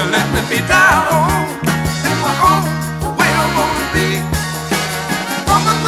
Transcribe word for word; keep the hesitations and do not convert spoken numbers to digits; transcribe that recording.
Let me be down on, in my own, the way I wanna be.